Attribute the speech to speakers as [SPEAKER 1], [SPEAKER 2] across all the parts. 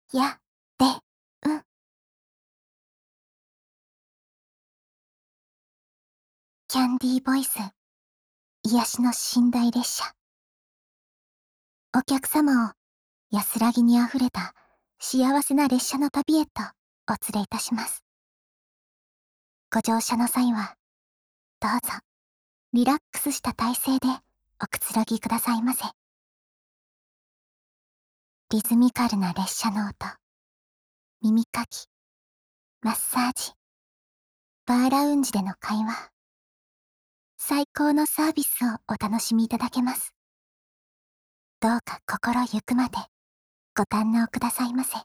[SPEAKER 1] や、で、うん。キャンディーボイス、癒しの寝台列車。お客様を安らぎにあふれた幸せな列車の旅へとお連れいたします。ご乗車の際は、どうぞ、リラックスした体勢でおくつろぎくださいませ。リズミカルな列車の音、耳かき、マッサージ、バーラウンジでの会話、最高のサービスをお楽しみいただけます。どうか心ゆくまでご堪能くださいませ。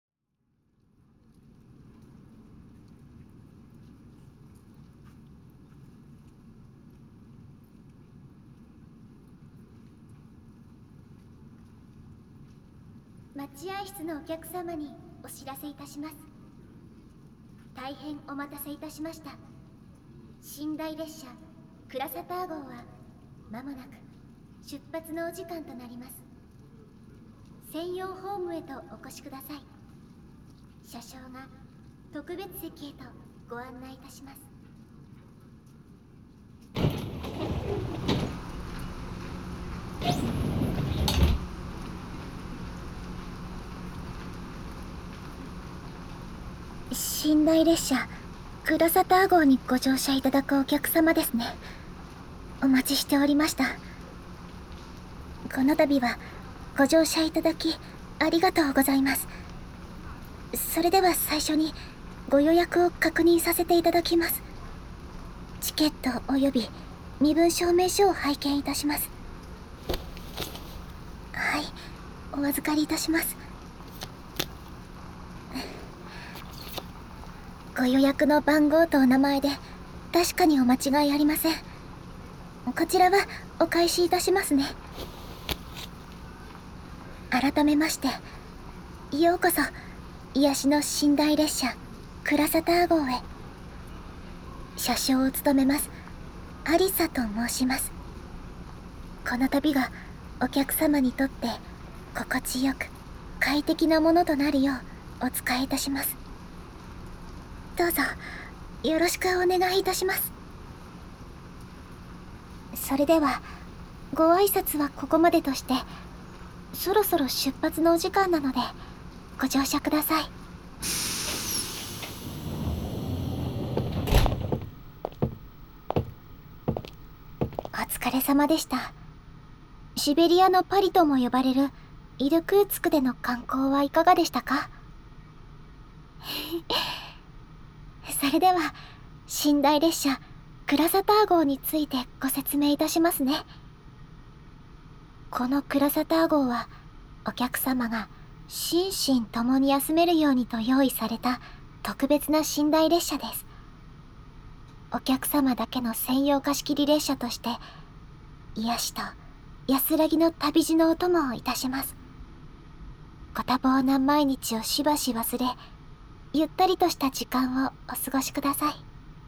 [SPEAKER 2] 待合室のお客様にお知らせいたします。大変お待たせいたしました。寝台列車クラサター号は間もなく出発のお時間となります。専用ホームへとお越しください。車掌が特別席へとご案内いたします。寝台列車クラサター号にご乗車いただくお客様ですね。お待ちしておりました。この度はご乗車いただきありがとうございます。それでは最初にご予約を確認させていただきます。チケットおよび身分証明書を拝見いたします。はい、お預かりいたします。ご予約の番号とお名前で確かにお間違いありません。こちらはお返しいたしますね。改めましてようこそ癒しの寝台列車クラサター号へ。車掌を務めますアリサと申します。この旅がお客様にとって心地よく快適なものとなるようお使いいたします。どうぞよろしくお願いいたします。それではご挨拶はここまでとして、そろそろ出発のお時間なのでご乗車ください。お疲れ様でした。シベリアのパリとも呼ばれるイルクーツクでの観光はいかがでしたか？それでは寝台列車クラサター号についてご説明いたしますね。このクラサター号はお客様が心身ともに休めるようにと用意された特別な寝台列車です。お客様だけの専用貸し切り列車として癒しと安らぎの旅路のお供をいたします。ご多忙な毎日をしばし忘れ、ゆったりとした時間をお過ごしください。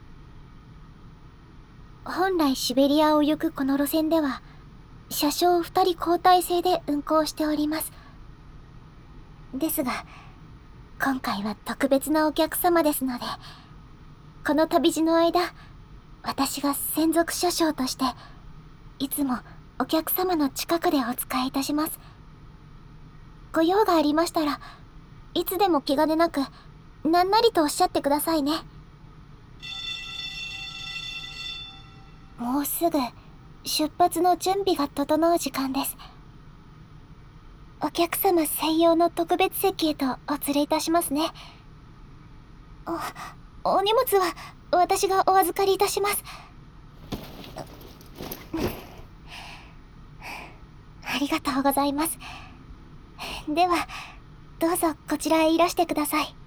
[SPEAKER 2] 本来シベリアを行くこの路線では車掌2人交代制で運行しております。ですが今回は特別なお客様ですので、この旅路の間私が専属車掌としていつもお客様の近くでお使いいたします。ご用がありましたらいつでも気兼ねなく何なりとおっしゃってくださいね。もうすぐ出発の準備が整う時間です。お客様専用の特別席へとお連れいたしますね。お荷物は私がお預かりいたします。ありがとうございます。ではどうぞこちらへいらしてください。